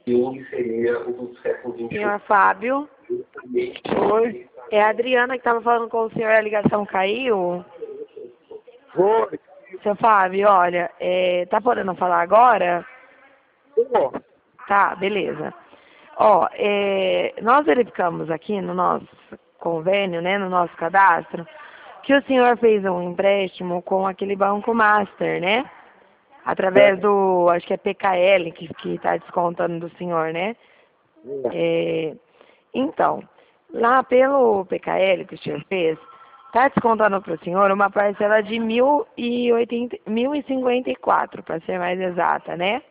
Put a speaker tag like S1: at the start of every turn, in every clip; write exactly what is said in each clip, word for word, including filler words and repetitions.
S1: um seria o do século vinte e um.
S2: Senhor Fábio?
S1: Oi.
S2: É a Adriana que estava falando com o senhor, a ligação caiu?
S1: Oi.
S2: Seu Fábio, olha, é, tá podendo falar agora?
S1: Ó,
S2: Tá, beleza. Ó, é, nós verificamos aqui no nosso convênio, né, no nosso cadastro, que o senhor fez um empréstimo com aquele Banco Master, né? Através do, acho que é P K L, que que está descontando do senhor, né? É, então, lá pelo P K L que o senhor fez, está descontando para o senhor uma parcela de mil e oitenta, mil e cinquenta e quatro, para ser mais exata, né?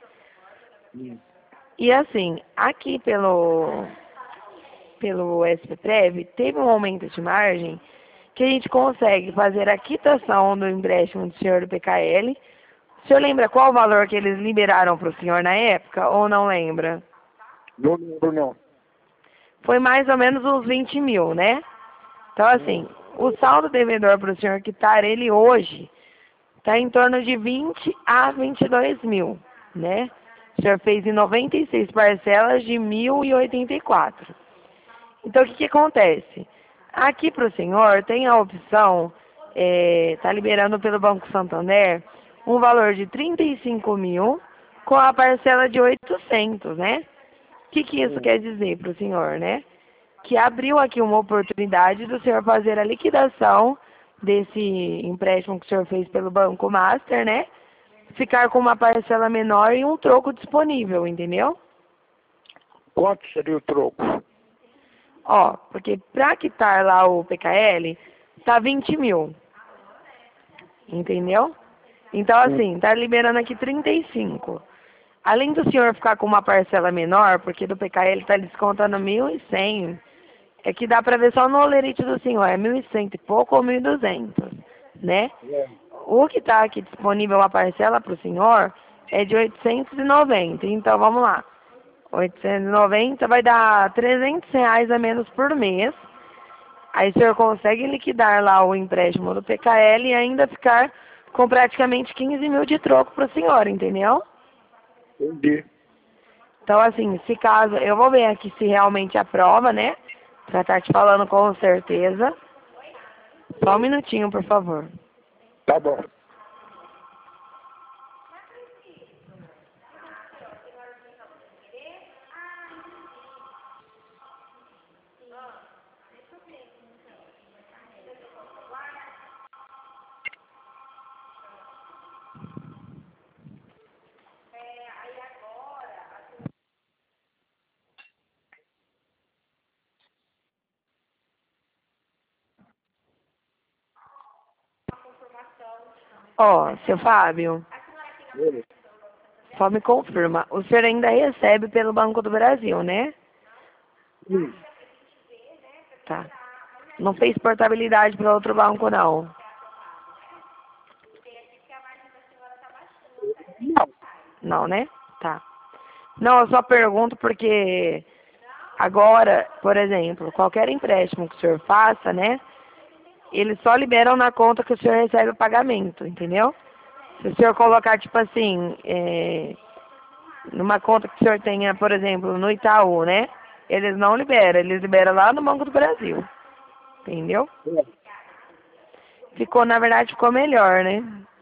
S2: E assim, aqui pelo, pelo S P Prev, teve um aumento de margem que a gente consegue fazer a quitação do empréstimo do senhor do P K L. O senhor lembra qual o valor que eles liberaram para o senhor na época, ou não lembra?
S1: não lembro não.
S2: Foi mais ou menos uns vinte mil, né? Então, assim, o saldo devedor para o senhor quitar ele hoje está em torno de vinte a vinte e dois mil, né? O senhor fez em noventa e seis parcelas de mil e oitenta e quatro. Então, o que, que acontece? Aqui para o senhor tem a opção, está liberando pelo Banco Santander, um valor de trinta e cinco mil com a parcela de oitocentos, né? O que, que isso quer dizer para o senhor, né? Que abriu aqui uma oportunidade do senhor fazer a liquidação desse empréstimo que o senhor fez pelo Banco Master, né? Ficar com uma parcela menor e um troco disponível, entendeu?
S1: Quanto seria o troco?
S2: Ó, porque para quitar lá o P K L, tá vinte mil. Entendeu? Então, assim, tá liberando aqui trinta e cinco. Além do senhor ficar com uma parcela menor, porque do P K L tá descontando mil e cem, é que dá pra ver só no olerite do senhor, é mil e cem e pouco ou mil e duzentos, né? O que tá aqui disponível a parcela pro senhor é de oitocentos e noventa. Então, vamos lá. oitocentos e noventa vai dar trezentos reais a menos por mês. Aí o senhor consegue liquidar lá o empréstimo do P K L e ainda ficar com praticamente quinze mil de troco para o senhor, entendeu?
S1: Entendi.
S2: Então, assim, se caso, eu vou ver aqui se realmente aprova, né? Pra estar te falando com certeza. Só um minutinho, por favor.
S1: Tá bom.
S2: Ó, seu Fábio, só me confirma. O senhor ainda recebe pelo Banco do Brasil, né?
S1: Sim.
S2: Tá. Não fez portabilidade para outro banco, não.
S1: Não.
S2: Não, né? Tá. Não, eu só pergunto porque agora, por exemplo, qualquer empréstimo que o senhor faça, né? Eles só liberam na conta que o senhor recebe o pagamento, entendeu? Se o senhor colocar, tipo assim, é, numa conta que o senhor tenha, por exemplo, no Itaú, né? Eles não liberam, eles liberam lá no Banco do Brasil. Entendeu? Ficou, na verdade, ficou melhor, né?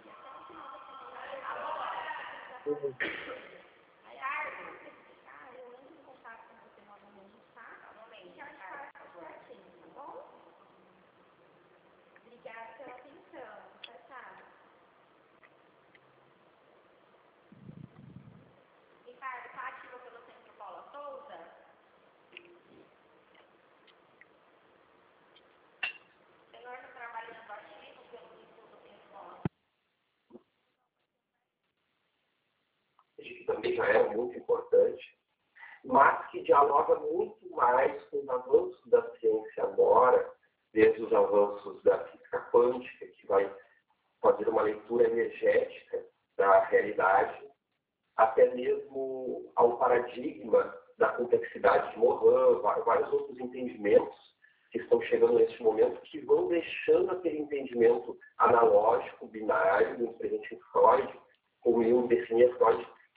S1: Que também já era muito importante, mas que dialoga muito mais com os avanços da ciência agora, desde os avanços da física quântica, que vai fazer uma leitura energética da realidade, até mesmo ao paradigma da complexidade de Morin, vários outros entendimentos que estão chegando neste momento, que vão deixando aquele entendimento analógico, binário, no presente em Freud, como eu definia Freud,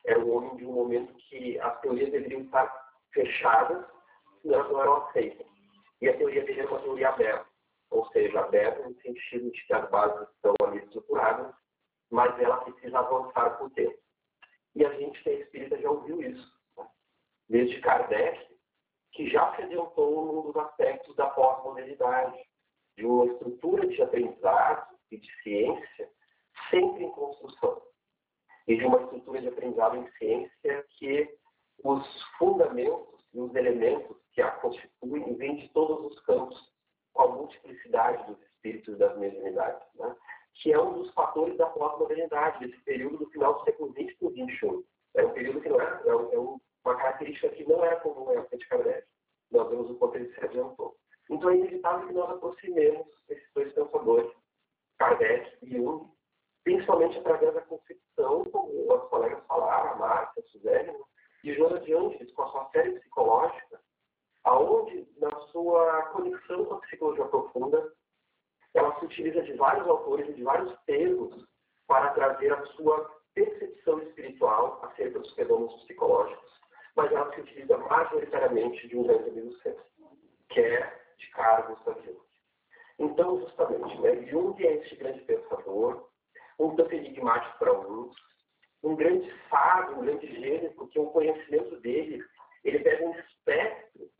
S1: era um homem de um momento que as teorias deveriam estar fechadas, senão elas não eram aceitas. E a teoria dele era uma teoria aberta, ou seja, aberta no sentido de que as bases estão ali estruturadas, mas ela precisa avançar com o tempo. E a gente que é espírita já ouviu isso, né? Desde Kardec, que já se adiantou num dos aspectos da pós-modernidade, de uma estrutura de aprendizado e de ciência sempre em construção. E de uma estrutura de aprendizado em ciência que os fundamentos e os elementos que a constituem vêm de todos os campos, com a multiplicidade dos espíritos das mediunidades, né? Que é um dos fatores da pós-modernidade, desse período do final do século vinte para o vinte e um. É um período que não é, é, um, é uma característica que não era comum na época de Kardec. Nós vemos o quanto ele se adiantou. Então é inevitável que nós aproximemos esses dois pensadores, Kardec e Jung, principalmente através da concepção, como os colegas falaram, a Márcia, a Suzane, de Joana de Ângeles, com a sua série psicológica, aonde, na sua conexão com a psicologia profunda, ela se utiliza de vários autores e de vários termos para trazer a sua percepção espiritual acerca dos fenômenos psicológicos, mas ela se utiliza majoritariamente de um grande amigo seu, que é de Carl Gustav Jung. Então, justamente, né, Jung é este grande pensador, um tanto enigmático para uns, um grande sábio, um grande gênio, porque o conhecimento dele, ele pega um espectro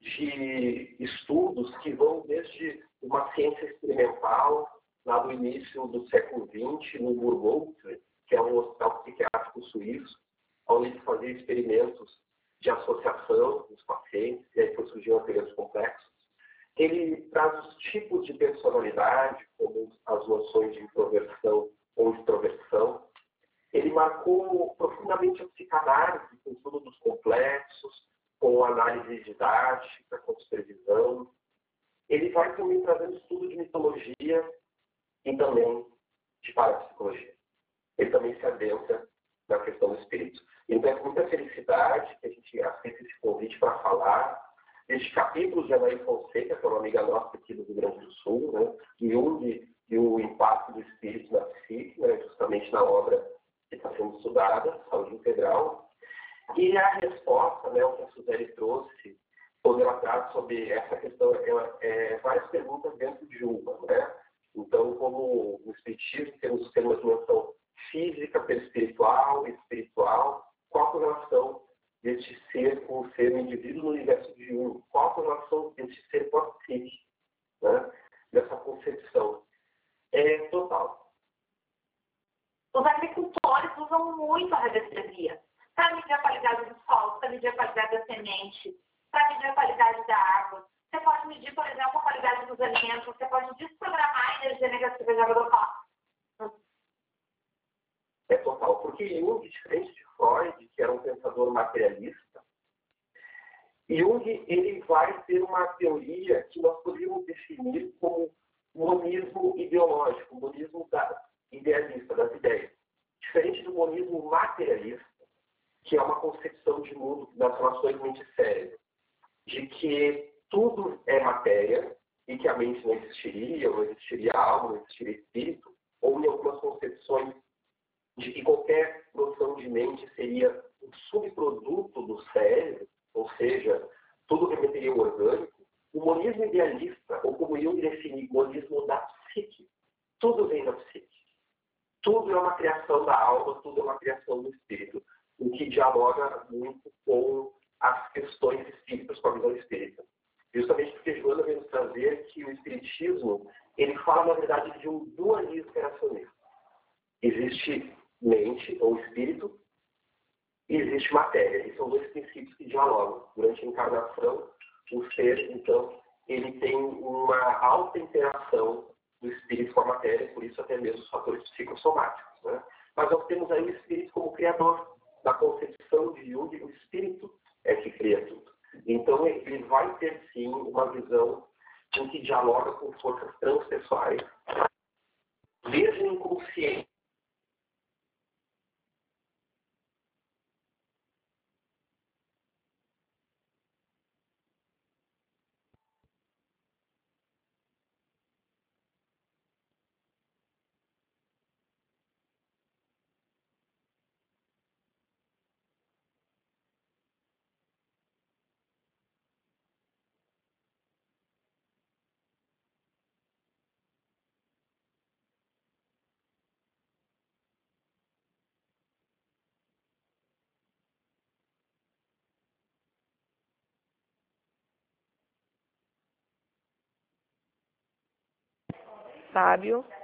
S1: de estudos que vão desde uma ciência experimental, lá do início do século vinte, no Burgoltz, que é um hospital psiquiátrico suíço, onde ele fazia experimentos de associação dos pacientes, e aí surgiam apelidos complexos. Ele traz os tipos de personalidade, como as noções de introversão ou extroversão. Ele marcou profundamente a psicanálise com estudo dos complexos, com análise didática, com supervisão. Ele vai também trazendo estudo de mitologia e também de parapsicologia. Ele também se adentra na questão do espírito. Então é com muita felicidade que a gente aceita esse convite para falar deste capítulo de Anaí Fonseca, que é uma amiga nossa aqui do Rio Grande do Sul, né? Jung e o impacto do espírito na psique, né? Justamente na obra que está sendo estudada, Saúde Integral. E a resposta, né, o que a Suzane trouxe, quando ela traz sobre essa questão, ela, é, várias perguntas dentro de uma, né? Então, como no espiritismo temos, temos uma dimensão física, perispiritual, espiritual, qual a relação deste ser com o ser, o indivíduo no universo de um? Qual a relação deste ser com a psique, né? Dessa concepção? É total.
S3: Os agricultores usam muito a radiestesia para medir a qualidade do solo, para medir a qualidade da semente, para medir a qualidade da água. Você pode medir, por exemplo, a qualidade dos alimentos, você pode desprogramar a energia negativa de água do copo.
S1: É total, porque Jung, diferente de Freud, que era um pensador materialista, Jung ele vai ter uma teoria que nós poderíamos definir como monismo ideológico, monismo da, idealista, das ideias. Diferente do monismo materialista, que é uma concepção de mundo das relações mente-cérebro, de que tudo é matéria e que a mente não existiria, ou não existiria alma, não existiria espírito, ou em algumas concepções de que qualquer noção de mente seria um subproduto do cérebro, ou seja, tudo remeteria ao orgânico. O monismo idealista, ou como eu defini, o monismo da psique, tudo vem da psique. Tudo é uma criação da alma, tudo é uma criação do espírito, o que dialoga muito com as questões espíritas, com a visão espírita. Justamente porque Joana vem nos trazer que o espiritismo, ele fala, na verdade, de um dualismo criacionista. Existe mente ou espírito e existe matéria. E são dois princípios que dialogam. Durante a encarnação, o ser, então, ele tem uma alta interação do espírito com a matéria, por isso até mesmo os fatores psicossomáticos, né? Mas nós temos aí o espírito como criador. Na concepção de Jung, o espírito é que cria tudo. Então, ele vai ter, sim, uma visão em que dialoga com forças transpessoais, desde o inconsciente,
S2: sábio